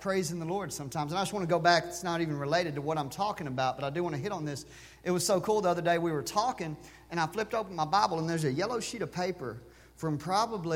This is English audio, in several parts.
praising the Lord sometimes. And I just want to go back. It's not even related to what I'm talking about, but I do want to hit on this. It was so cool the other day we were talking, and I flipped open my Bible, and there's a yellow sheet of paper from it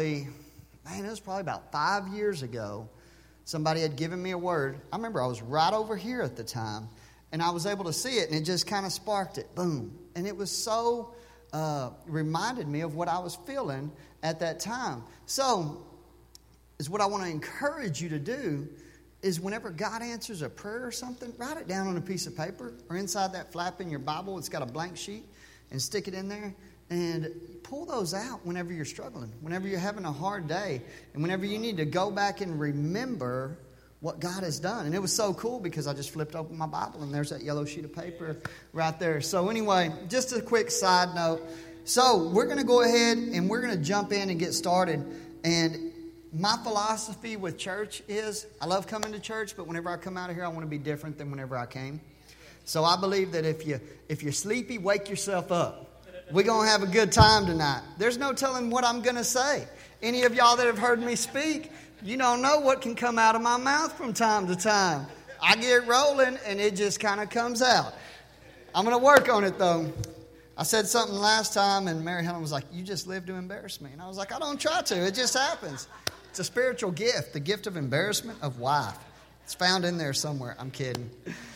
was probably about 5 years ago. Somebody had given me a word. I remember I was right over here at the time, and I was able to see it, and it just kind of sparked it. Boom. And it was so, reminded me of what I was feeling at that time. So, is what I want to encourage you to do is whenever God answers a prayer or something, write it down on a piece of paper or inside that flap in your Bible. It's got a blank sheet, and stick it in there. And pull those out whenever you're struggling, whenever you're having a hard day, and whenever you need to go back and remember what God has done. And it was so cool because I just flipped open my Bible, and there's that yellow sheet of paper right there. So anyway, just a quick side note. So we're going to go ahead and we're going to jump in and get started. And my philosophy with church is I love coming to church, but whenever I come out of here, I want to be different than whenever I came. So I believe that if you're sleepy, wake yourself up. We're going to have a good time tonight. There's no telling what I'm going to say. Any of y'all that have heard me speak, you don't know what can come out of my mouth from time to time. I get rolling and it just kind of comes out. I'm going to work on it though. I said something last time and Mary Helen was like, you just live to embarrass me. And I was like, I don't try to. It just happens. It's a spiritual gift, the gift of embarrassment of wife. It's found in there somewhere. I'm kidding.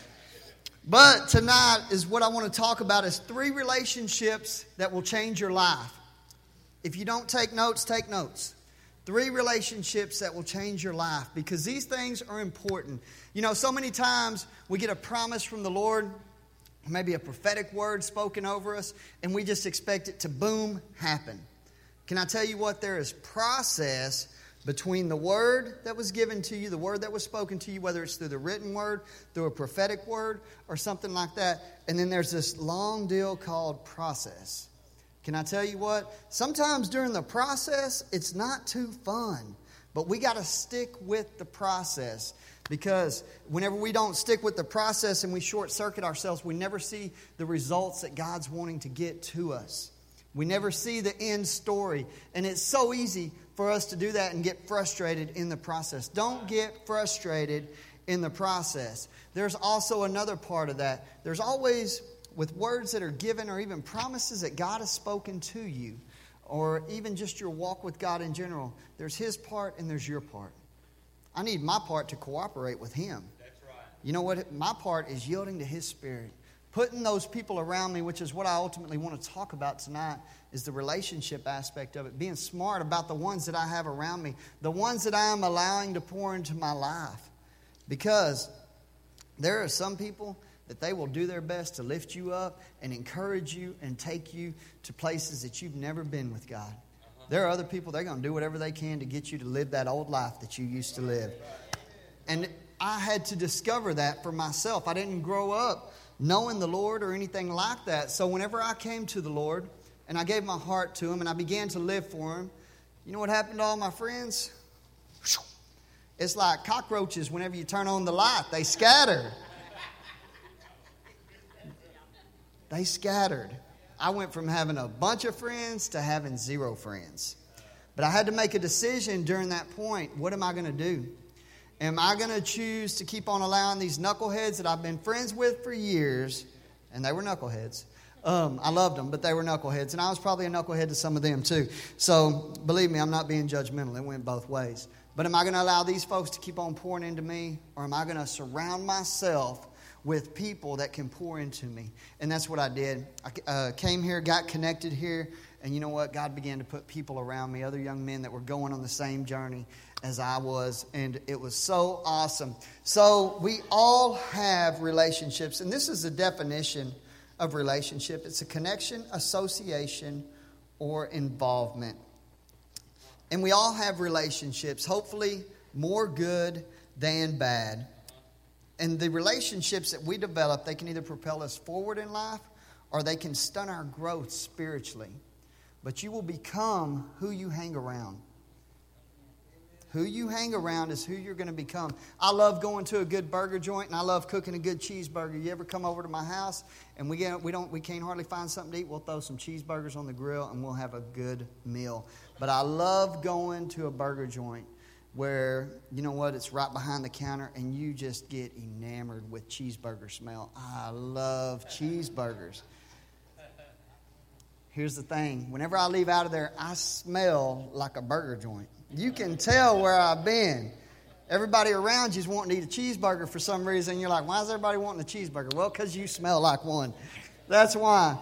But tonight is what I want to talk about is 3 relationships that will change your life. If you don't take notes, take notes. 3 relationships that will change your life because these things are important. You know, so many times we get a promise from the Lord, maybe a prophetic word spoken over us, and we just expect it to boom, happen. Can I tell you what? There is process between the word that was given to you, the word that was spoken to you, whether it's through the written word, through a prophetic word, or something like that. And then there's this long deal called process. Can I tell you what? Sometimes during the process, it's not too fun. But we got to stick with the process. Because whenever we don't stick with the process and we short circuit ourselves, we never see the results that God's wanting to get to us. We never see the end story. And it's so easy for us to do that and get frustrated in the process. Don't get frustrated in the process. There's also another part of that. There's always, with words that are given or even promises that God has spoken to you, or even just your walk with God in general, there's His part and there's your part. I need my part to cooperate with Him. That's right. You know what? My part is yielding to His Spirit. Putting those people around me, which is what I ultimately want to talk about tonight, is the relationship aspect of it. Being smart about the ones that I have around me. The ones that I am allowing to pour into my life. Because there are some people that they will do their best to lift you up and encourage you and take you to places that you've never been with God. There are other people, they're going to do whatever they can to get you to live that old life that you used to live. And I had to discover that for myself. I didn't grow up knowing the Lord or anything like that. So whenever I came to the Lord and I gave my heart to Him and I began to live for Him, you know what happened to all my friends? It's like cockroaches whenever you turn on the light. They scattered. They scattered. I went from having a bunch of friends to having 0 friends. But I had to make a decision during that point. What am I going to do? Am I going to choose to keep on allowing these knuckleheads that I've been friends with for years, and they were knuckleheads. I loved them, but they were knuckleheads, and I was probably a knucklehead to some of them too. So believe me, I'm not being judgmental. It went both ways. But am I going to allow these folks to keep on pouring into me, or am I going to surround myself with people that can pour into me? And that's what I did. I came here, got connected here, and you know what? God began to put people around me, other young men that were going on the same journey as I was, and it was so awesome. So we all have relationships, and this is the definition of relationship. It's a connection, association, or involvement. And we all have relationships, hopefully more good than bad. And the relationships that we develop, they can either propel us forward in life or they can stunt our growth spiritually. But you will become who you hang around. Who you hang around is who you're going to become. I love going to a good burger joint, and I love cooking a good cheeseburger. You ever come over to my house and we can't hardly find something to eat? We'll throw some cheeseburgers on the grill and we'll have a good meal. But I love going to a burger joint where, you know what, it's right behind the counter and you just get enamored with cheeseburger smell. I love cheeseburgers. Here's the thing. Whenever I leave out of there, I smell like a burger joint. You can tell where I've been. Everybody around you is wanting to eat a cheeseburger for some reason. You're like, why is everybody wanting a cheeseburger? Well, because you smell like one. That's why.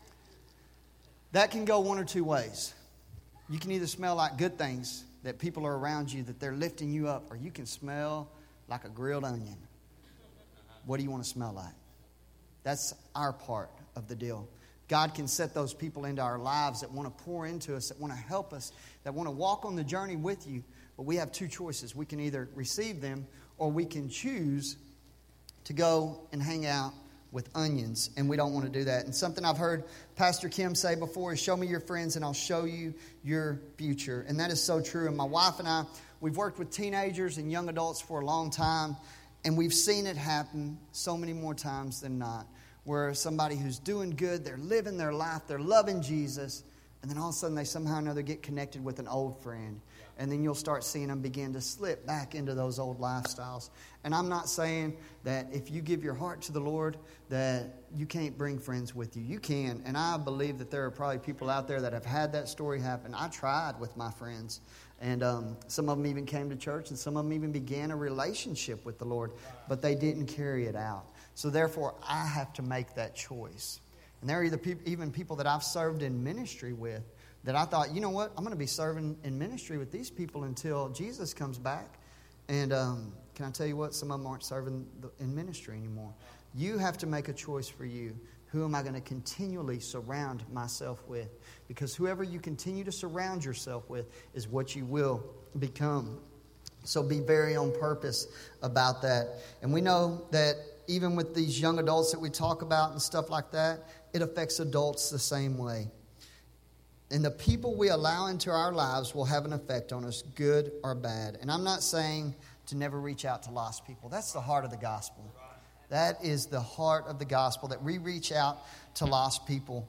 That can go one or two ways. You can either smell like good things, that people are around you, that they're lifting you up, or you can smell like a grilled onion. What do you want to smell like? That's our part of the deal. God can set those people into our lives that want to pour into us, that want to help us, that want to walk on the journey with you. But we have two choices. We can either receive them or we can choose to go and hang out with onions, and we don't want to do that. And something I've heard Pastor Kim say before is, show me your friends and I'll show you your future. And that is so true. And my wife and I, we've worked with teenagers and young adults for a long time, and we've seen it happen so many more times than not, where somebody who's doing good, they're living their life, they're loving Jesus, and then all of a sudden they somehow or another get connected with an old friend. And then you'll start seeing them begin to slip back into those old lifestyles. And I'm not saying that if you give your heart to the Lord that you can't bring friends with you. You can. And I believe that there are probably people out there that have had that story happen. I tried with my friends. And some of them even came to church, and some of them even began a relationship with the Lord. But they didn't carry it out. So therefore, I have to make that choice. And there are even people that I've served in ministry with, that I thought, you know what, I'm going to be serving in ministry with these people until Jesus comes back. And can I tell you what? Some of them aren't serving in ministry anymore. You have to make a choice for you. Who am I going to continually surround myself with? Because whoever you continue to surround yourself with is what you will become. So be very on purpose about that. And we know that even with these young adults that we talk about and stuff like that, it affects adults the same way. And the people we allow into our lives will have an effect on us, good or bad. And I'm not saying to never reach out to lost people. That's the heart of the gospel. That is the heart of the gospel, that we reach out to lost people.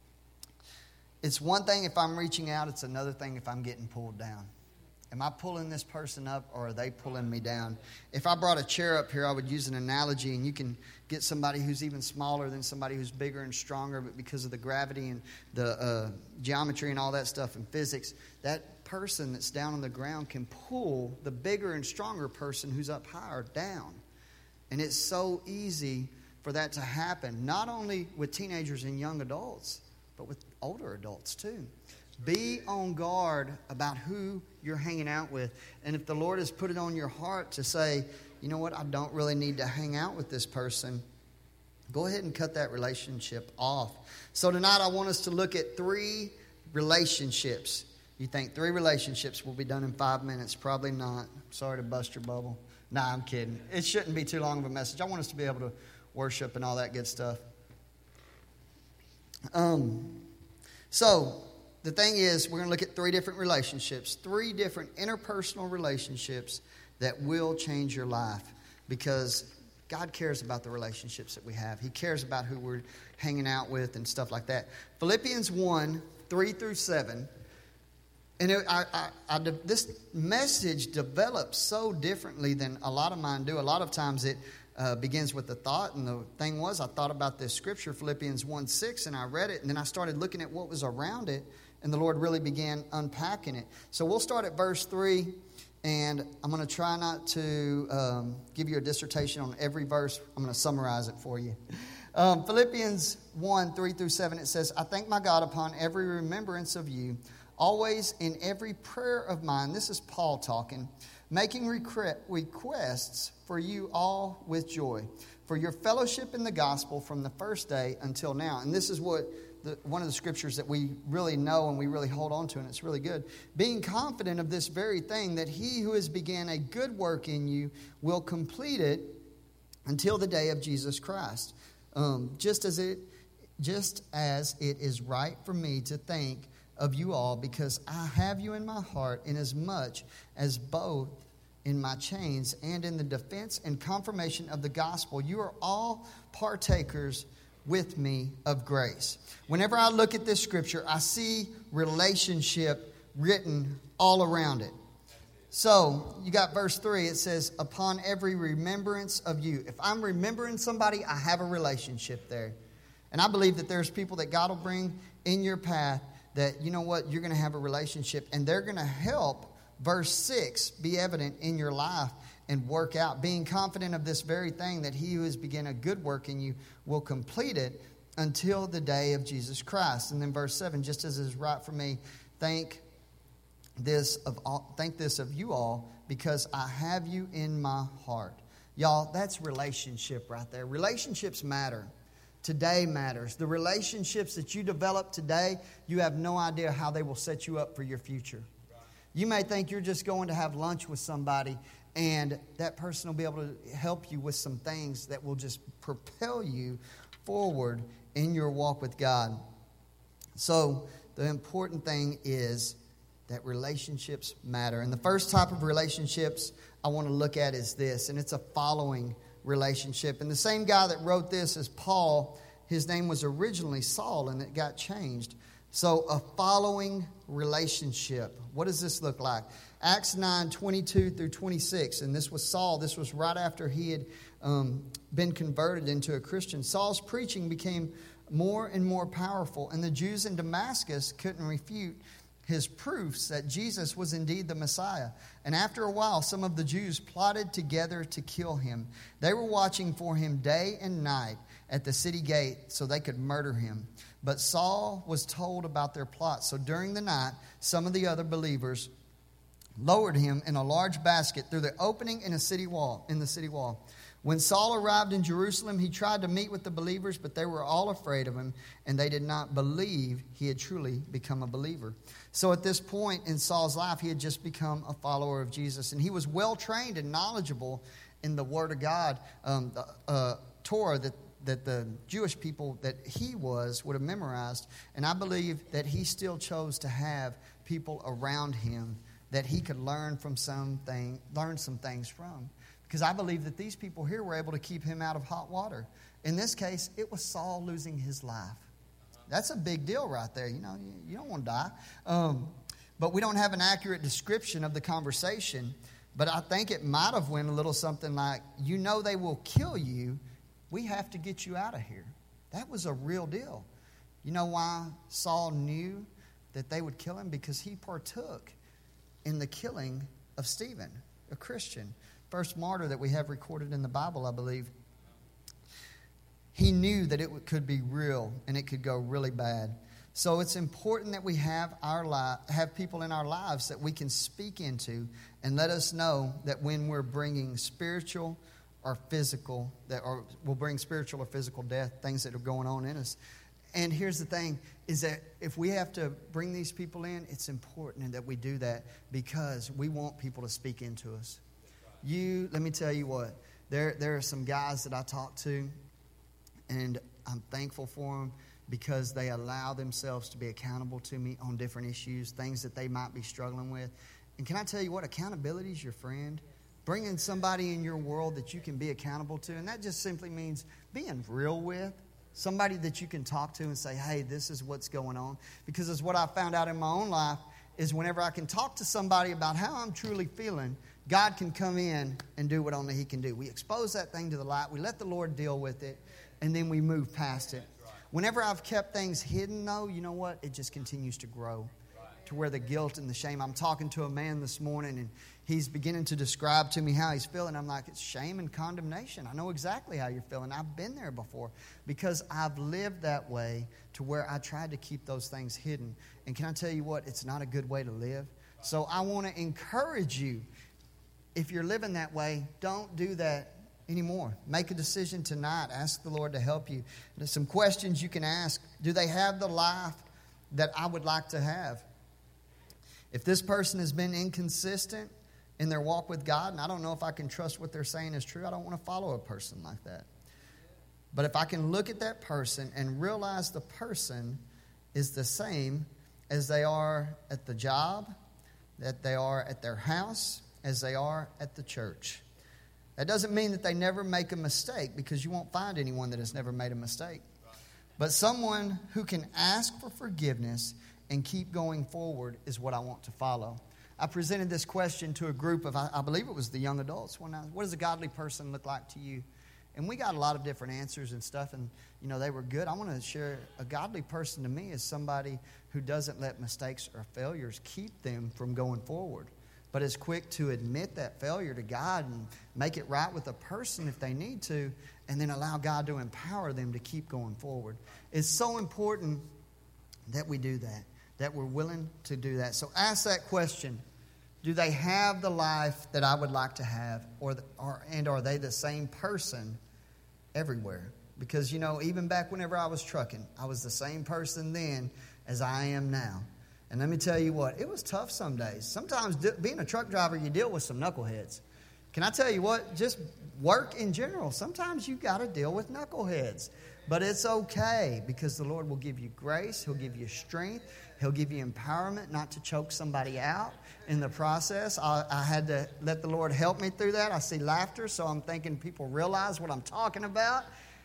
It's one thing if I'm reaching out. It's another thing if I'm getting pulled down. Am I pulling this person up, or are they pulling me down? If I brought a chair up here, I would use an analogy, and you can get somebody who's even smaller than somebody who's bigger and stronger, but because of the gravity and the geometry and all that stuff and physics, that person that's down on the ground can pull the bigger and stronger person who's up higher down. And it's so easy for that to happen, not only with teenagers and young adults, but with older adults too. Be on guard about who you're hanging out with. And if the Lord has put it on your heart to say, you know what, I don't really need to hang out with this person, go ahead and cut that relationship off. So tonight I want us to look at 3 relationships. You think 3 relationships will be done in 5 minutes? Probably not. Sorry to bust your bubble. Nah, I'm kidding. It shouldn't be too long of a message. I want us to be able to worship and all that good stuff. So the thing is, we're going to look at 3 different relationships, 3 different interpersonal relationships that will change your life, because God cares about the relationships that we have. He cares about who we're hanging out with and stuff like that. Philippians 1, 3 through 7. And this message develops so differently than a lot of mine do. A lot of times it begins with a thought. And the thing was, I thought about this scripture, Philippians 1:6, and I read it. And then I started looking at what was around it. And the Lord really began unpacking it. So we'll start at verse 3. And I'm going to try not to give you a dissertation on every verse. I'm going to summarize it for you. Philippians 1, 3 through 7, it says, I thank my God upon every remembrance of you, always in every prayer of mine. This is Paul talking. Making requests for you all with joy, for your fellowship in the gospel from the first day until now. And this is what one of the scriptures that we really know and we really hold on to, and it's really good. Being confident of this very thing, that he who has began a good work in you will complete it until the day of Jesus Christ. Just as it is right for me to think of you all, because I have you in my heart, inasmuch as both in my chains and in the defense and confirmation of the gospel, you are all partakers with me of grace. Whenever I look at this scripture, I see relationship written all around it. So, you got verse 3. It says, upon every remembrance of you. If I'm remembering somebody, I have a relationship there. And I believe that there's people that God will bring in your path that, you know what, you're going to have a relationship. And they're going to help verse 6 be evident in your life and work out. Being confident of this very thing, that he who has begun a good work in you will complete it until the day of Jesus Christ. And then verse 7, just as is right for me, think this of you all, because I have you in my heart. Y'all, that's relationship right there. Relationships matter. Today matters. The relationships that you develop today, you have no idea how they will set you up for your future. You may think you're just going to have lunch with somebody, and that person will be able to help you with some things that will just propel you forward in your walk with God. So the important thing is that relationships matter. And the first type of relationships I want to look at is this, and it's a following relationship. And the same guy that wrote this is Paul. His name was originally Saul, and it got changed. So a following relationship. What does this look like? Acts 9:22 through 26. And this was Saul. This was right after he had been converted into a Christian. Saul's preaching became more and more powerful, and the Jews in Damascus couldn't refute his proofs that Jesus was indeed the Messiah. And after a while, some of the Jews plotted together to kill him. They were watching for him day and night at the city gate so they could murder him. But Saul was told about their plot. So during the night, some of the other believers lowered him in a large basket through the opening in the city wall. When Saul arrived in Jerusalem, he tried to meet with the believers, but they were all afraid of him, and they did not believe he had truly become a believer. So at this point in Saul's life, he had just become a follower of Jesus, and he was well trained and knowledgeable in the Word of God, Torah that the Jewish people that he would have memorized. And I believe that he still chose to have people around him that he could learn some things from. Because I believe that these people here were able to keep him out of hot water. In this case, it was Saul losing his life. That's a big deal right there. You know, you don't want to die. But we don't have an accurate description of the conversation. But I think it might have went a little something like, you know they will kill you. We have to get you out of here. That was a real deal. You know why Saul knew that they would kill him? Because he partook in the killing of Stephen, a Christian. First martyr that we have recorded in the Bible, I believe. He knew that it could be real and it could go really bad. So it's important that we have people in our lives that we can speak into and let us know that when we're bringing spiritual or physical, we'll bring spiritual or physical death, things that are going on in us. And here's the thing, is that if we have to bring these people in, it's important that we do that because we want people to speak into us. Let me tell you what, there are some guys that I talk to, and I'm thankful for them because they allow themselves to be accountable to me on different issues, things that they might be struggling with. And can I tell you what, accountability is your friend. Bringing somebody in your world that you can be accountable to, and that just simply means being real with. Somebody that you can talk to and say, hey, this is what's going on. Because it's what I found out in my own life is whenever I can talk to somebody about how I'm truly feeling, God can come in and do what only He can do. We expose that thing to the light. We let the Lord deal with it, and then we move past it. Whenever I've kept things hidden, though, you know what? It just continues to grow to where the guilt and the shame. I'm talking to a man this morning, and he's beginning to describe to me how he's feeling. I'm like, it's shame and condemnation. I know exactly how you're feeling. I've been there before because I've lived that way to where I tried to keep those things hidden. And can I tell you what? It's not a good way to live. So I want to encourage you. If you're living that way, don't do that anymore. Make a decision tonight. Ask the Lord to help you. There's some questions you can ask. Do they have the life that I would like to have? If this person has been inconsistent in their walk with God, and I don't know if I can trust what they're saying is true, I don't want to follow a person like that. But if I can look at that person and realize the person is the same as they are at the job, that they are at their house, as they are at the church. That doesn't mean that they never make a mistake, because you won't find anyone that has never made a mistake. But someone who can ask for forgiveness and keep going forward is what I want to follow. I presented this question to a group of, I believe it was the young adults. What does a godly person look like to you? And we got a lot of different answers and stuff, and, they were good. I want to share, a godly person to me is somebody who doesn't let mistakes or failures keep them from going forward, but is quick to admit that failure to God and make it right with a person if they need to, and then allow God to empower them to keep going forward. It's so important that we do that we're willing to do that. So ask that question. Do they have the life that I would like to have? And are they the same person everywhere? Because, even back whenever I was trucking, I was the same person then as I am now. And let me tell you what, it was tough some days. Sometimes being a truck driver, you deal with some knuckleheads. Can I tell you what? Just work in general. Sometimes you got to deal with knuckleheads. But it's okay, because the Lord will give you grace. He'll give you strength. He'll give you empowerment not to choke somebody out in the process. I had to let the Lord help me through that. I see laughter, so I'm thinking people realize what I'm talking about.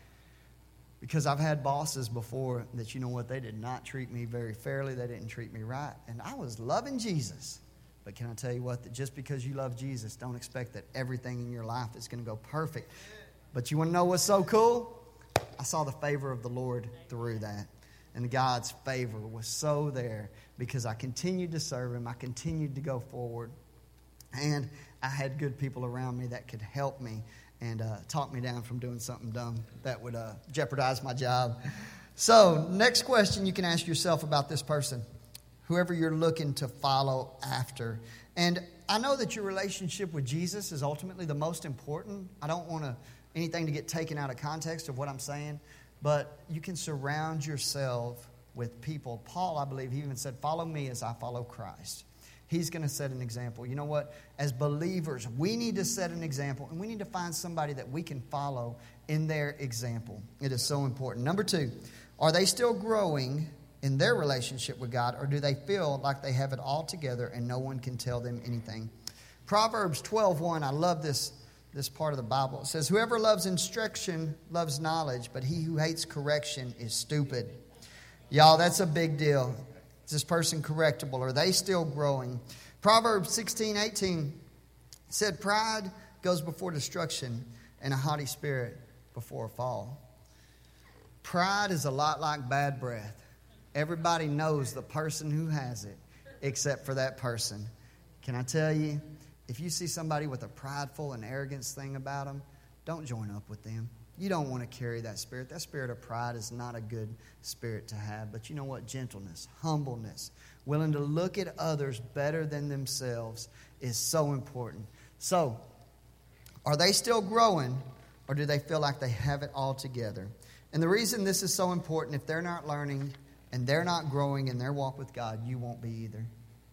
Because I've had bosses before that, they did not treat me very fairly. They didn't treat me right. And I was loving Jesus. But can I tell you what? That just because you love Jesus, don't expect that everything in your life is going to go perfect. But you want to know what's so cool? I saw the favor of the Lord through that. And God's favor was so there because I continued to serve Him. I continued to go forward. And I had good people around me that could help me and talk me down from doing something dumb that would jeopardize my job. So, next question you can ask yourself about this person, whoever you're looking to follow after. And I know that your relationship with Jesus is ultimately the most important. I don't want anything to get taken out of context of what I'm saying, but you can surround yourself with people. Paul, I believe, he even said, follow me as I follow Christ. He's going to set an example. You know what? As believers, we need to set an example, and we need to find somebody that we can follow in their example. It is so important. Number 2, are they still growing in their relationship with God, or do they feel like they have it all together and no one can tell them anything? Proverbs 12:1, I love this part of the Bible. It says, whoever loves instruction loves knowledge, but he who hates correction is stupid. Y'all, that's a big deal. Is this person correctable? Are they still growing? Proverbs 16:18 said, pride goes before destruction and a haughty spirit before a fall. Pride is a lot like bad breath. Everybody knows the person who has it except for that person. Can I tell you, if you see somebody with a prideful and arrogance thing about them, don't join up with them. You don't want to carry that spirit. That spirit of pride is not a good spirit to have. But you know what? Gentleness, humbleness, willing to look at others better than themselves is so important. So, are they still growing, or do they feel like they have it all together? And the reason this is so important, if they're not learning and they're not growing in their walk with God, you won't be either.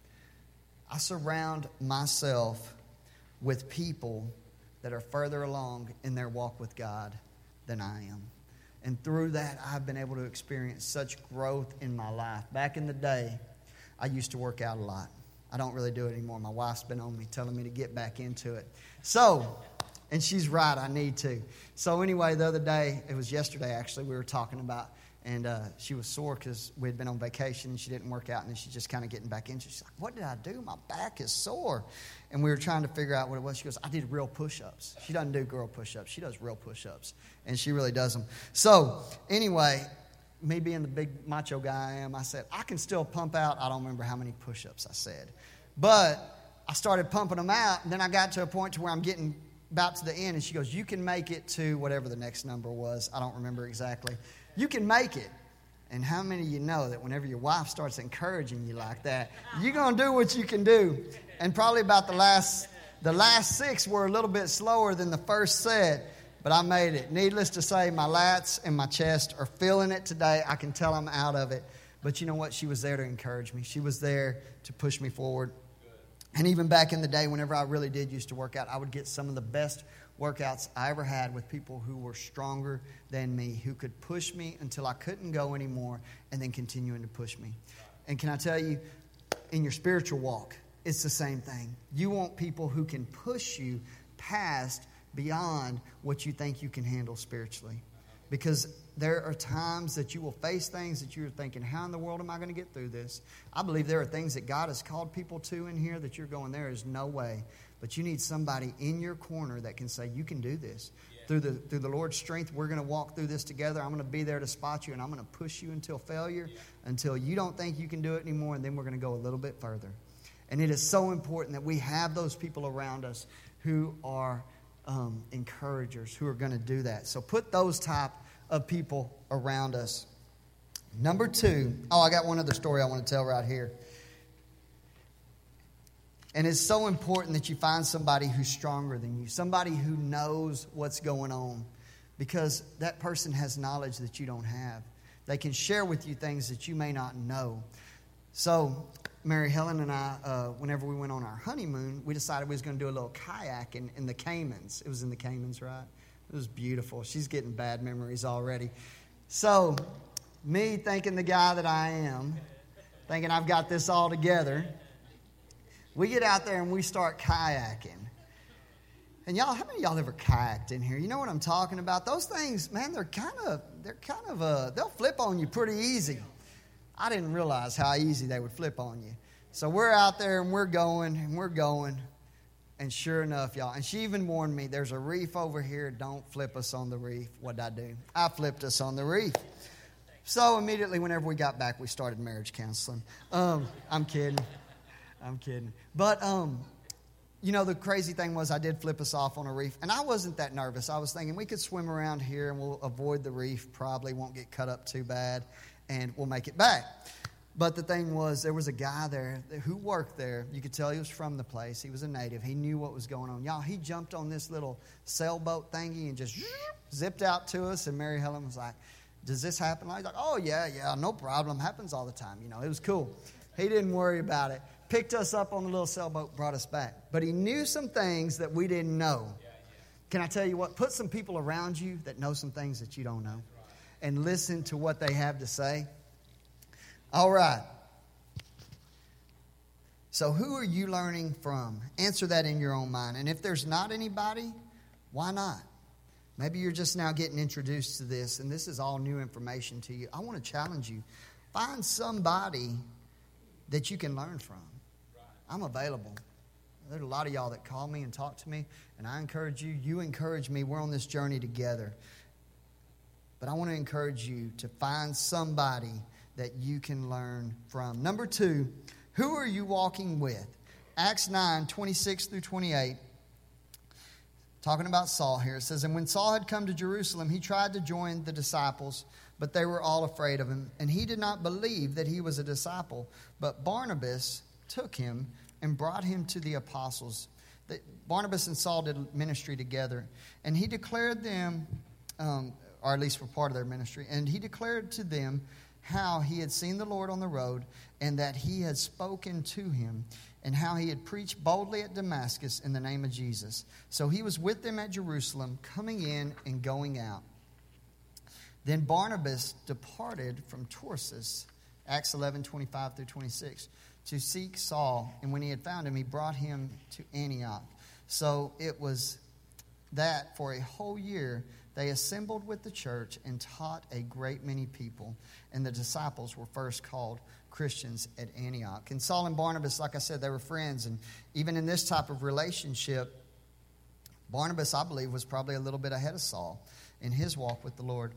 I surround myself with people that are further along in their walk with God than I am. And through that, I've been able to experience such growth in my life. Back in the day, I used to work out a lot. I don't really do it anymore. My wife's been on me, telling me to get back into it. So, and she's right, I need to. So anyway, the other day, it was yesterday actually, we were talking about, and she was sore because we had been on vacation and she didn't work out, and then she's just kind of getting back into it. She's like, what did I do? My back is sore. And we were trying to figure out what it was. She goes, I did real push-ups. She doesn't do girl push-ups. She does real push-ups, and she really does them. So anyway, me being the big macho guy I am, I said, I can still pump out. I don't remember how many push-ups I said. But I started pumping them out, and then I got to a point to where I'm getting about to the end, and she goes, you can make it to whatever the next number was. I don't remember exactly. You can make it. And how many of you know that whenever your wife starts encouraging you like that, you're going to do what you can do? And probably about the last 6 were a little bit slower than the first set, but I made it. Needless to say, my lats and my chest are feeling it today. I can tell I'm out of it. But you know what? She was there to encourage me. She was there to push me forward. And even back in the day, whenever I really did used to work out, I would get some of the best workouts I ever had with people who were stronger than me, who could push me until I couldn't go anymore, and then continuing to push me. And can I tell you, in your spiritual walk, it's the same thing. You want people who can push you past, beyond what you think you can handle spiritually. because there are times that you will face things that you're thinking, how in the world am I going to get through this? I believe there are things that God has called people to in here that you're going, there is no way. But you need somebody in your corner that can say, you can do this. Yeah. Through the Lord's strength, we're going to walk through this together. I'm going to be there to spot you, and I'm going to push you until failure, until you don't think you can do it anymore, and then we're going to go a little bit further. And it is so important that we have those people around us who are encouragers, who are going to do that. So put those type of people around us. Number 2, I got one other story I want to tell right here. And it's so important that you find somebody who's stronger than you, somebody who knows what's going on, because that person has knowledge that you don't have. They can share with you things that you may not know. So Mary Helen and I, whenever we went on our honeymoon, we decided we was going to do a little kayaking in the Caymans. It was in the Caymans, right? It was beautiful. She's getting bad memories already. So me thinking the guy that I am, thinking I've got this all together, we get out there and we start kayaking. And y'all, how many of y'all ever kayaked in here? You know what I'm talking about? Those things, man, they'll flip on you pretty easy. I didn't realize how easy they would flip on you. So we're out there and we're going. And sure enough, y'all, and she even warned me, there's a reef over here. Don't flip us on the reef. What did I do? I flipped us on the reef. So immediately whenever we got back, we started marriage counseling. I'm kidding. But, the crazy thing was I did flip us off on a reef. And I wasn't that nervous. I was thinking we could swim around here and we'll avoid the reef. Probably won't get cut up too bad. And we'll make it back. But the thing was, there was a guy there who worked there. You could tell he was from the place. He was a native. He knew what was going on. Y'all, he jumped on this little sailboat thingy and just zipped out to us. And Mary Helen was like, does this happen? I was like, oh, yeah, no problem. Happens all the time. It was cool. He didn't worry about it. Picked us up on the little sailboat, brought us back. But he knew some things that we didn't know. Can I tell you what? Put some people around you that know some things that you don't know. And listen to what they have to say. All right. So who are you learning from? Answer that in your own mind. And if there's not anybody, why not? Maybe you're just now getting introduced to this, and this is all new information to you. I want to challenge you. Find somebody that you can learn from. I'm available. There's a lot of y'all that call me and talk to me, and I encourage you. You encourage me. We're on this journey together. But I want to encourage you to find somebody that you can learn from. Number 2, who are you walking with? Acts 9, 26 through 28. Talking about Saul here. It says, and when Saul had come to Jerusalem, he tried to join the disciples, but they were all afraid of him. And he did not believe that he was a disciple. But Barnabas took him and brought him to the apostles. Barnabas and Saul did ministry together. And he declared them, or at least for part of their ministry, and he declared to them how he had seen the Lord on the road, and that he had spoken to him, and how he had preached boldly at Damascus in the name of Jesus. So he was with them at Jerusalem, coming in and going out. Then Barnabas departed from Tarsus, Acts 11, 25 through 26, to seek Saul. And when he had found him, he brought him to Antioch. So it was that for a whole year they assembled with the church and taught a great many people. And the disciples were first called Christians at Antioch. And Saul and Barnabas, like I said, they were friends. And even in this type of relationship, Barnabas, I believe, was probably a little bit ahead of Saul in his walk with the Lord.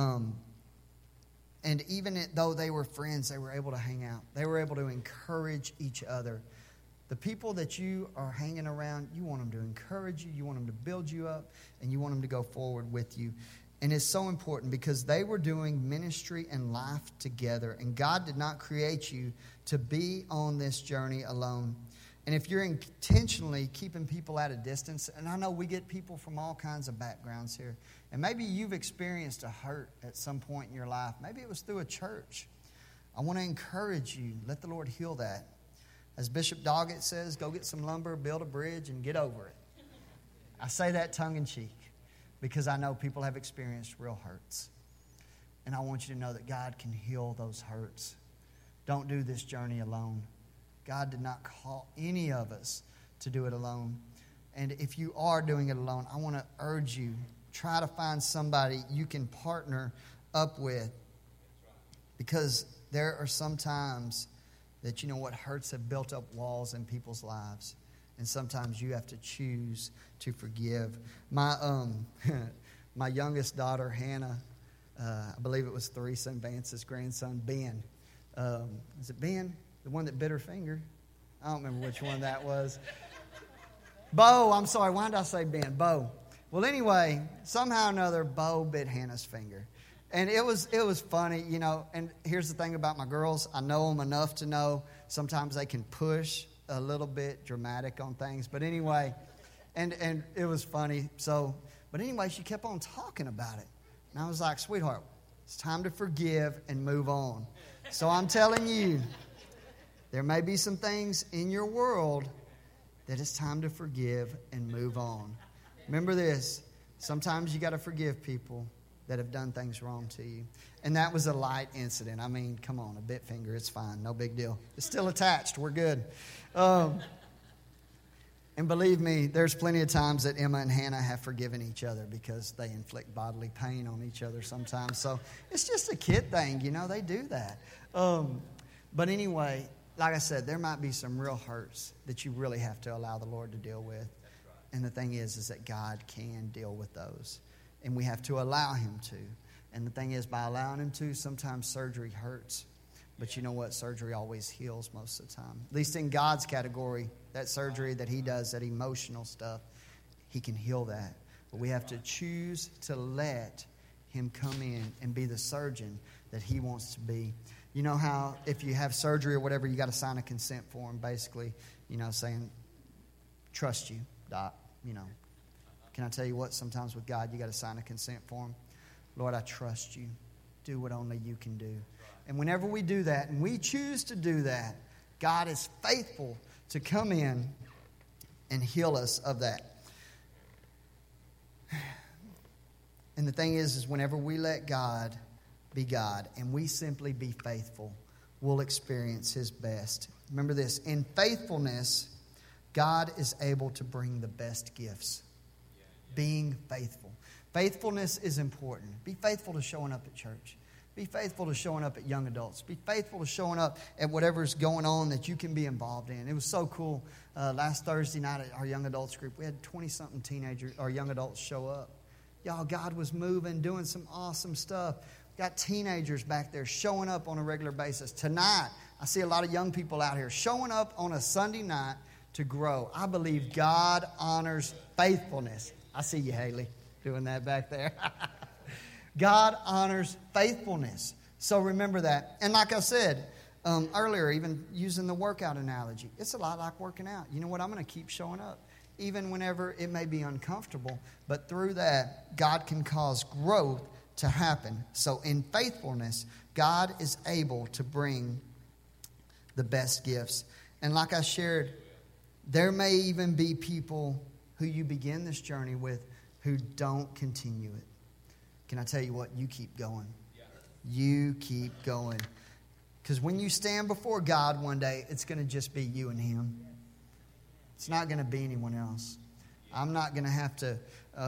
And even though they were friends, they were able to hang out. They were able to encourage each other. The people that you are hanging around, you want them to encourage you, you want them to build you up, and you want them to go forward with you. And it's so important because they were doing ministry and life together. And God did not create you to be on this journey alone. And if you're intentionally keeping people at a distance, and I know we get people from all kinds of backgrounds here, and maybe you've experienced a hurt at some point in your life. Maybe it was through a church. I want to encourage you. Let the Lord heal that. As Bishop Doggett says, go get some lumber, build a bridge, and get over it. I say that tongue-in-cheek because I know people have experienced real hurts. And I want you to know that God can heal those hurts. Don't do this journey alone. God did not call any of us to do it alone. And if you are doing it alone, I want to urge you, try to find somebody you can partner up with. Because there are some times that, you know what, hurts have built up walls in people's lives. And sometimes you have to choose to forgive. My my youngest daughter, Hannah, I believe it was Theresa and Vance's grandson, Ben. Is it Ben? The one that bit her finger? I don't remember which one that was. Bo, I'm sorry. Why did I say Ben? Bo. Well, anyway, somehow or another, Bo bit Hannah's finger. And it was funny, you know. And here's the thing about my girls. I know them enough to know sometimes they can push a little bit dramatic on things. But anyway, and it was funny. But anyway, she kept on talking about it. And I was like, sweetheart, it's time to forgive and move on. So I'm telling you, there may be some things in your world that it's time to forgive and move on. Remember this, sometimes you got to forgive people that have done things wrong to you. And that was a light incident. I mean, come on, a bit finger, it's fine, no big deal. It's still attached, we're good. And believe me, there's plenty of times that Emma and Hannah have forgiven each other because they inflict bodily pain on each other sometimes. So it's just a kid thing, you know, they do that. But anyway, like I said, there might be some real hurts that you really have to allow the Lord to deal with. And the thing is that God can deal with those. And we have to allow Him to. And the thing is, by allowing Him to, sometimes surgery hurts. But you know what? Surgery always heals most of the time. At least in God's category, that surgery that He does, that emotional stuff, He can heal that. But we have to choose to let Him come in and be the surgeon that He wants to be. You know how if you have surgery or whatever, you got to sign a consent form, basically, you know, saying, trust you, doc, you know. Can I tell you what? Sometimes with God, you got to sign a consent form. Lord, I trust you. Do what only you can do. And whenever we do that, and we choose to do that, God is faithful to come in and heal us of that. And the thing is whenever we let God be God and we simply be faithful, we'll experience His best. Remember this, in faithfulness, God is able to bring the best gifts. Being faithful. Faithfulness is important. Be faithful to showing up at church. Be faithful to showing up at young adults. Be faithful to showing up at whatever's going on that you can be involved in. It was so cool. Last Thursday night at our young adults group, we had 20-something teenagers or young adults show up. Y'all, God was moving, doing some awesome stuff. Got teenagers back there showing up on a regular basis. Tonight, I see a lot of young people out here showing up on a Sunday night to grow. I believe God honors faithfulness. I see you, Haley, doing that back there. God honors faithfulness. So remember that. And like I said earlier, even using the workout analogy, it's a lot like working out. You know what? I'm going to keep showing up, even whenever it may be uncomfortable. But through that, God can cause growth to happen. So in faithfulness, God is able to bring the best gifts. And like I shared, there may even be people who you begin this journey with who don't continue it. Can I tell you what? You keep going. You keep going. Because when you stand before God one day, it's going to just be you and Him. It's not going to be anyone else. I'm not going to have to,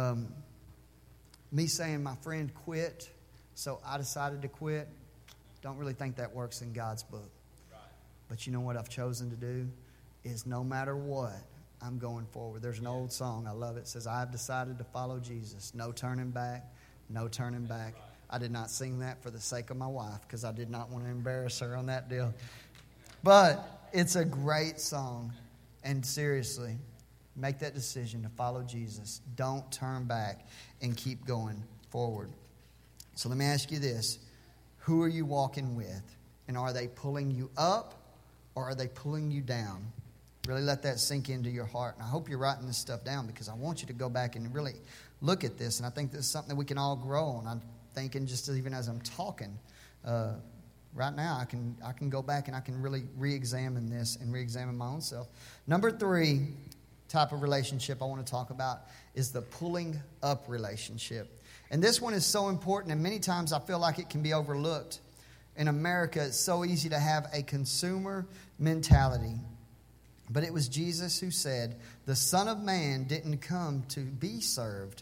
me saying my friend quit, so I decided to quit. Don't really think that works in God's book. But you know what I've chosen to do is no matter what, I'm going forward. There's an old song, I love it. It says, I've decided to follow Jesus. No turning back, no turning back. I did not sing that for the sake of my wife because I did not want to embarrass her on that deal. But it's a great song. And seriously, make that decision to follow Jesus. Don't turn back and keep going forward. So let me ask you this. Who are you walking with? And are they pulling you up or are they pulling you down? Really let that sink into your heart. And I hope you're writing this stuff down because I want you to go back and really look at this. And I think this is something that we can all grow on. I'm thinking just even as I'm talking, right now I can go back and I can really re-examine this and re-examine my own self. Number 3 type of relationship I want to talk about is the pulling up relationship. And this one is so important, and many times I feel like it can be overlooked. In America, it's so easy to have a consumer mentality. But it was Jesus who said, the Son of Man didn't come to be served,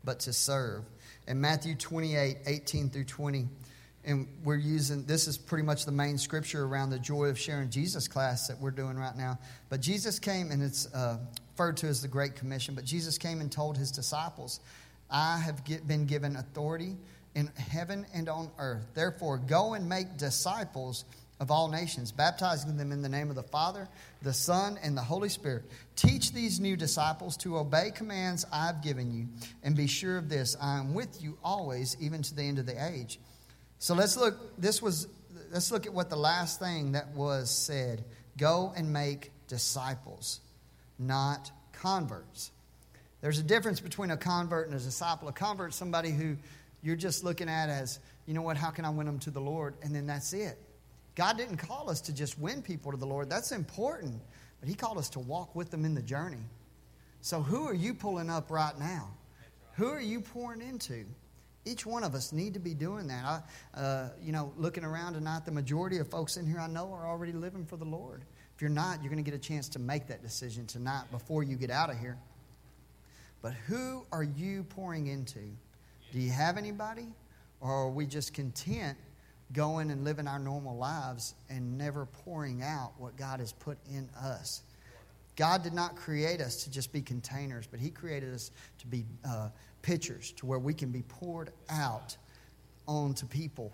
but to serve. In Matthew 28, 18 through 20, and we're using, this is pretty much the main scripture around the Joy of Sharing Jesus class that we're doing right now. But Jesus came, and it's referred to as the Great Commission, but Jesus came and told his disciples, I have been given authority in heaven and on earth. Therefore, go and make disciples of all nations, baptizing them in the name of the Father, the Son, and the Holy Spirit. Teach these new disciples to obey commands I've given you, and be sure of this, I am with you always, even to the end of the age. So let's look at what the last thing that was said. Go and make disciples, not converts. There's a difference between a convert and a disciple. A convert is somebody who you're just looking at as, you know what, how can I win them to the Lord? And then that's it. God didn't call us to just win people to the Lord. That's important. But he called us to walk with them in the journey. So who are you pulling up right now? Who are you pouring into? Each one of us need to be doing that. Looking around tonight, the majority of folks in here I know are already living for the Lord. If you're not, you're going to get a chance to make that decision tonight before you get out of here. But who are you pouring into? Do you have anybody? Or are we just content going and living our normal lives and never pouring out what God has put in us? God did not create us to just be containers, but he created us to be pitchers, to where we can be poured out onto people.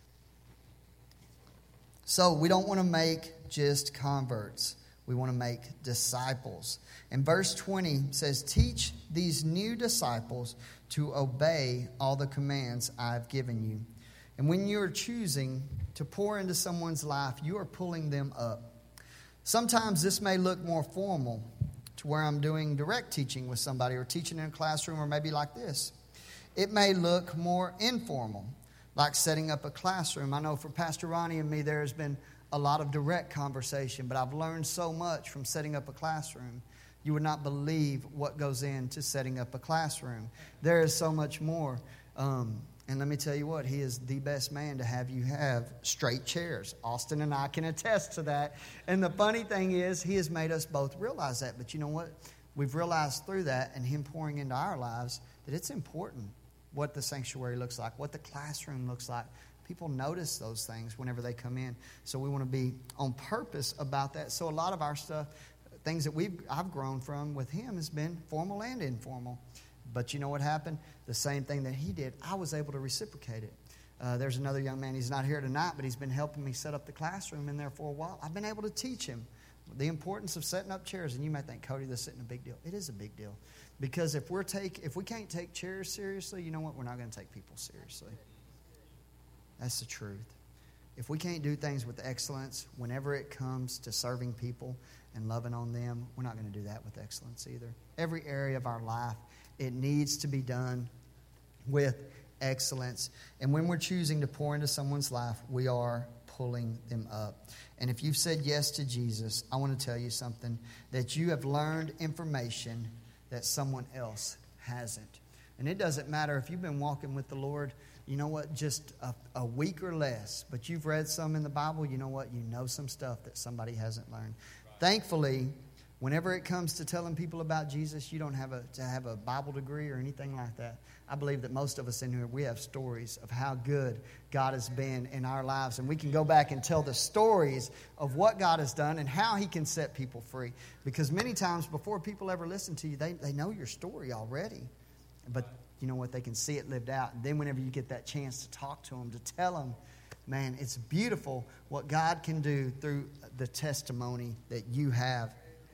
So we don't want to make just converts. We want to make disciples. And verse 20 says, teach these new disciples to obey all the commands I've given you. And when you're choosing to pour into someone's life, you are pulling them up. Sometimes this may look more formal, to where I'm doing direct teaching with somebody or teaching in a classroom, or maybe like this. It may look more informal, like setting up a classroom. I know for Pastor Ronnie and me, there has been a lot of direct conversation, but I've learned so much from setting up a classroom. You would not believe what goes into setting up a classroom. There is so much more. And let me tell you what, he is the best man to have you have straight chairs. Austin and I can attest to that. And the funny thing is, he has made us both realize that. But you know what? We've realized through that and him pouring into our lives that it's important what the sanctuary looks like, what the classroom looks like. People notice those things whenever they come in. So we want to be on purpose about that. So a lot of our stuff, things that I've grown from with him has been formal and informal. But you know what happened? The same thing that he did, I was able to reciprocate it. There's another young man, he's not here tonight, but he's been helping me set up the classroom in there for a while. I've been able to teach him the importance of setting up chairs. And you may think, Cody, this isn't a big deal. It is a big deal. Because if we can't take chairs seriously, you know what? We're not going to take people seriously. That's the truth. If we can't do things with excellence whenever it comes to serving people and loving on them, we're not going to do that with excellence either. Every area of our life, it needs to be done with excellence. And when we're choosing to pour into someone's life, we are pulling them up. And if you've said yes to Jesus, I want to tell you something, that you have learned information that someone else hasn't. And it doesn't matter if you've been walking with the Lord, you know what, just a week or less, but you've read some in the Bible, you know what, you know some stuff that somebody hasn't learned. Right. Thankfully, whenever it comes to telling people about Jesus, you don't have to have a Bible degree or anything like that. I believe that most of us in here, we have stories of how good God has been in our lives. And we can go back and tell the stories of what God has done and how he can set people free. Because many times before people ever listen to you, they know your story already. But you know what? They can see it lived out. And then whenever you get that chance to talk to them, to tell them, man, it's beautiful what God can do through the testimony that you have.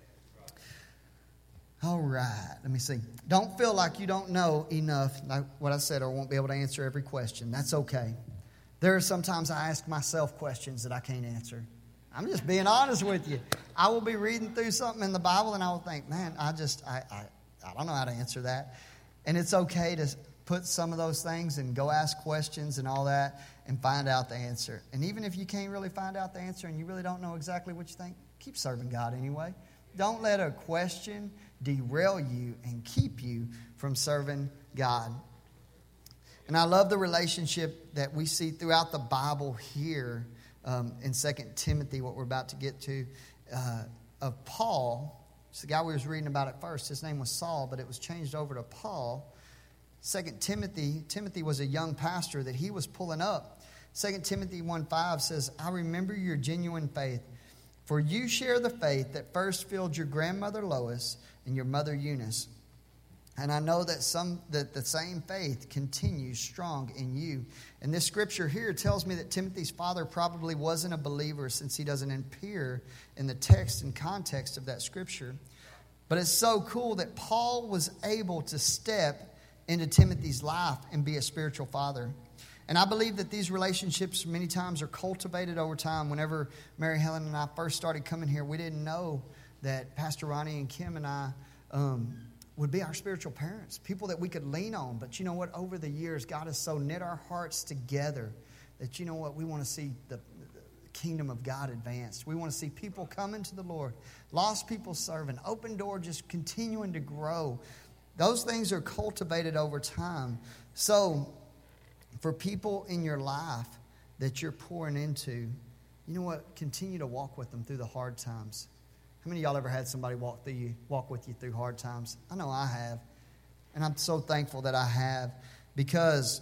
All right, let me see. Don't feel like you don't know enough, like what I said, or won't be able to answer every question. That's okay. There are sometimes I ask myself questions that I can't answer. I'm just being honest with you. I will be reading through something in the Bible and I will think, man, I don't know how to answer that. And it's okay to put some of those things and go ask questions and all that and find out the answer. And even if you can't really find out the answer and you really don't know exactly what you think, keep serving God anyway. Don't let a question derail you and keep you from serving God. And I love the relationship that we see throughout the Bible here in 2 Timothy, what we're about to get to, of Paul. It's the guy we was reading about at first. His name was Saul, but it was changed over to Paul. Timothy was a young pastor that he was pulling up. 2 Timothy 1:5 says, I remember your genuine faith, for you share the faith that first filled your grandmother Lois and your mother Eunice. And I know that the same faith continues strong in you. And this scripture here tells me that Timothy's father probably wasn't a believer, since he doesn't appear in the text and context of that scripture. But it's so cool that Paul was able to step into Timothy's life and be a spiritual father. And I believe that these relationships many times are cultivated over time. Whenever Mary Helen and I first started coming here, we didn't know that Pastor Ronnie and Kim and I would be our spiritual parents, people that we could lean on. But you know what? Over the years, God has so knit our hearts together that, you know what, we want to see the kingdom of God advanced. We want to see people coming to the Lord, lost people serving, open door just continuing to grow. Those things are cultivated over time. So for people in your life that you're pouring into, you know what? Continue to walk with them through the hard times. How many of y'all ever had somebody walk with you through hard times? I know I have. And I'm so thankful that I have, because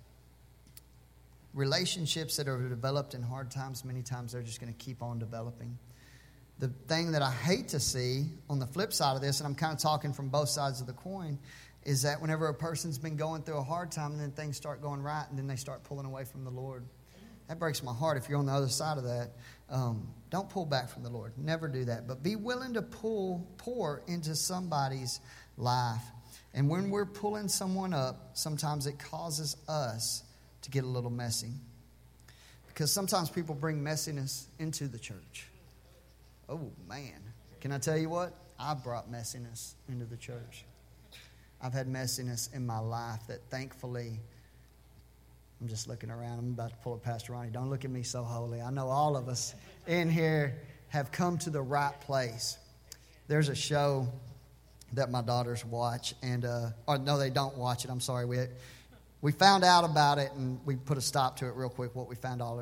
relationships that are developed in hard times, many times they're just going to keep on developing. The thing that I hate to see on the flip side of this, and I'm kind of talking from both sides of the coin, is that whenever a person's been going through a hard time and then things start going right and then they start pulling away from the Lord. That breaks my heart if you're on the other side of that. Don't pull back from the Lord. Never do that. But be willing to pour into somebody's life. And when we're pulling someone up, sometimes it causes us to get a little messy. Because sometimes people bring messiness into the church. Oh, man. Can I tell you what? I've brought messiness into the church. I've had messiness in my life that thankfully, I'm just looking around. I'm about to pull up Pastor Ronnie. Don't look at me so holy. I know all of us in here have come to the right place. There's a show that my daughters watch, and or no, they don't watch it. I'm sorry. We found out about it, and we put a stop to it real quick. What we found out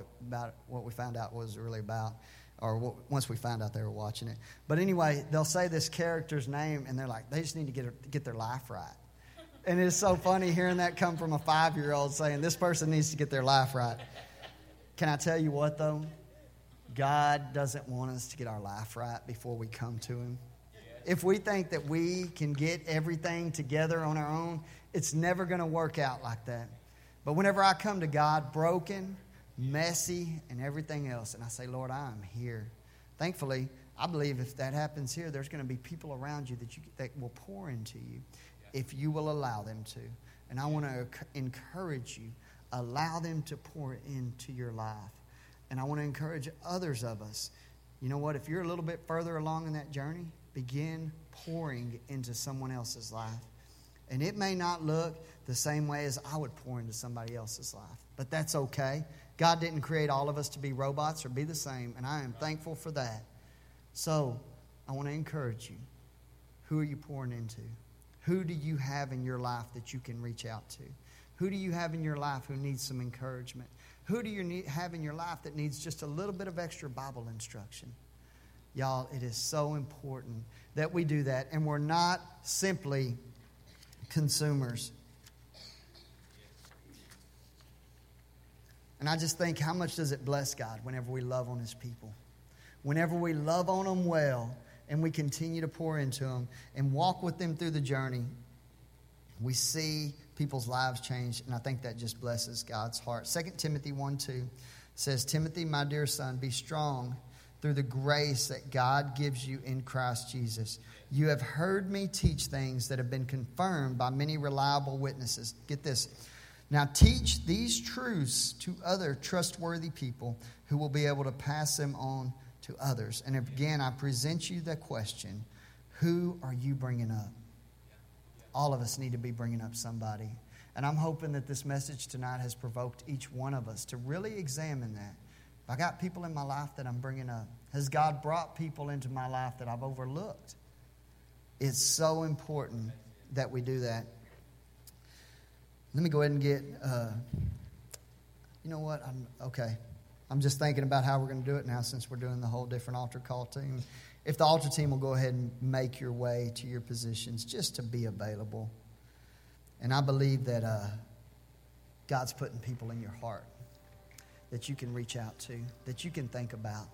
was really about, or once we found out they were watching it. But anyway, they'll say this character's name, and they're like, they just need to get their life right. And it's so funny hearing that come from a 5-year-old saying, this person needs to get their life right. Can I tell you what, though? God doesn't want us to get our life right before we come to Him. If we think that we can get everything together on our own, it's never going to work out like that. But whenever I come to God broken, messy, and everything else, and I say, Lord, I am here. Thankfully, I believe if that happens here, there's going to be people around you that will pour into you if you will allow them to. And I want to encourage you, allow them to pour into your life. And I want to encourage others of us. You know what? If you're a little bit further along in that journey, begin pouring into someone else's life. And it may not look the same way as I would pour into somebody else's life, but that's okay. God didn't create all of us to be robots or be the same, and I am thankful for that. So I want to encourage you. Who are you pouring into? Who do you have in your life that you can reach out to? Who do you have in your life who needs some encouragement? Who do you have in your life that needs just a little bit of extra Bible instruction? Y'all, it is so important that we do that, and we're not simply consumers. And I just think, how much does it bless God whenever we love on His people? Whenever we love on them well, and we continue to pour into them and walk with them through the journey, we see people's lives change, and I think that just blesses God's heart. 2 Timothy 1:2 says, Timothy, my dear son, be strong through the grace that God gives you in Christ Jesus. You have heard me teach things that have been confirmed by many reliable witnesses. Get this. Now teach these truths to other trustworthy people who will be able to pass them on to others. And again, I present you the question, who are you bringing up? All of us need to be bringing up somebody. And I'm hoping that this message tonight has provoked each one of us to really examine that. If I got people in my life that I'm bringing up, has God brought people into my life that I've overlooked? It's so important that we do that. Let me go ahead and get, you know what? I'm just thinking about how we're going to do it now since we're doing the whole different altar call team. If the altar team will go ahead and make your way to your positions just to be available. And I believe that God's putting people in your heart that you can reach out to, that you can think about.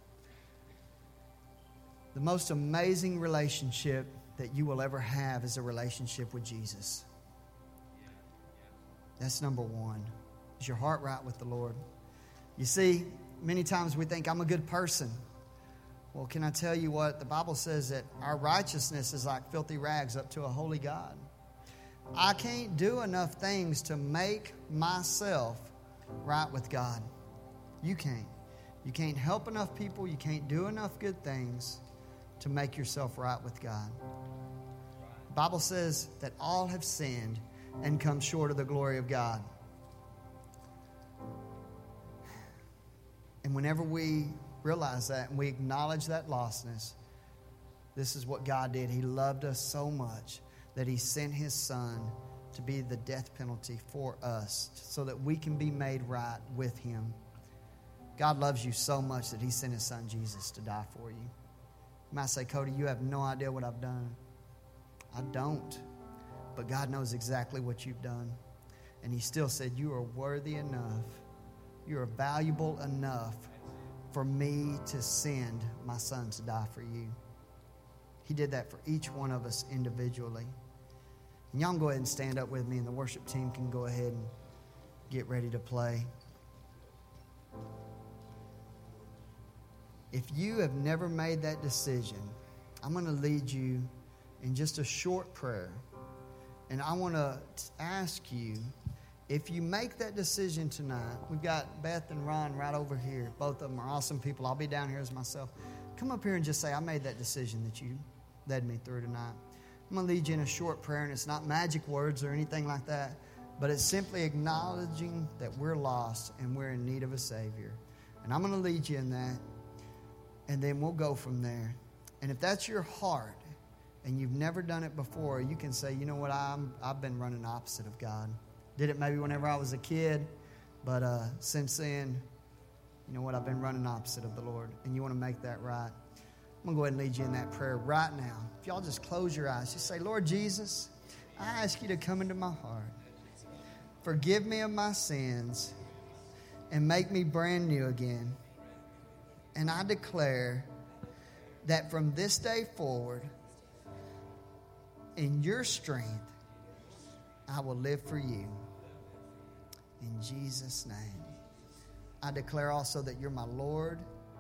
The most amazing relationship that you will ever have is a relationship with Jesus. That's number one. Is your heart right with the Lord? You see, many times we think, I'm a good person. Well, can I tell you what? The Bible says that our righteousness is like filthy rags up to a holy God. I can't do enough things to make myself right with God. You can't. You can't help enough people. You can't do enough good things to make yourself right with God. The Bible says that all have sinned and come short of the glory of God. And whenever we realize that and we acknowledge that lostness, this is what God did. He loved us so much that He sent His Son to be the death penalty for us so that we can be made right with Him. God loves you so much that He sent His Son Jesus to die for you. You might say, Cody, you have no idea what I've done. I don't. But God knows exactly what you've done. And He still said, you are worthy enough. You are valuable enough for me to send my Son to die for you. He did that for each one of us individually. And y'all can go ahead and stand up with me, and the worship team can go ahead and get ready to play. If you have never made that decision, I'm going to lead you in just a short prayer. And I want to ask you, if you make that decision tonight, we've got Beth and Ron right over here. Both of them are awesome people. I'll be down here as myself. Come up here and just say, I made that decision that you led me through tonight. I'm going to lead you in a short prayer, and it's not magic words or anything like that, but it's simply acknowledging that we're lost and we're in need of a Savior. And I'm going to lead you in that, and then we'll go from there. And if that's your heart and you've never done it before, you can say, you know what, I've been running opposite of God. Did it maybe whenever I was a kid, but since then, you know what, I've been running opposite of the Lord, and you want to make that right. I'm going to go ahead and lead you in that prayer right now. If y'all just close your eyes, just say, Lord Jesus, I ask you to come into my heart. Forgive me of my sins and make me brand new again. And I declare that from this day forward, in your strength, I will live for you. In Jesus' name. I declare also that you're my Lord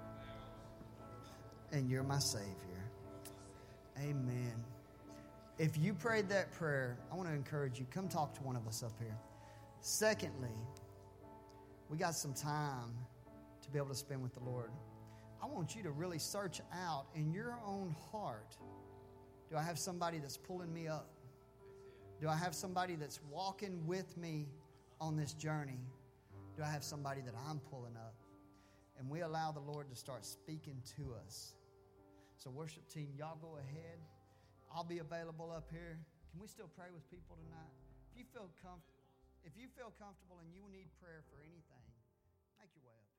and you're my Savior. Amen. If you prayed that prayer, I want to encourage you, come talk to one of us up here. Secondly, we got some time to be able to spend with the Lord. I want you to really search out in your own heart. Do I have somebody that's pulling me up? Do I have somebody that's walking with me on this journey? Do I have somebody that I'm pulling up? And we allow the Lord to start speaking to us. So worship team, y'all go ahead. I'll be available up here. Can we still pray with people tonight? If you feel comfortable and you need prayer for anything, make your way up.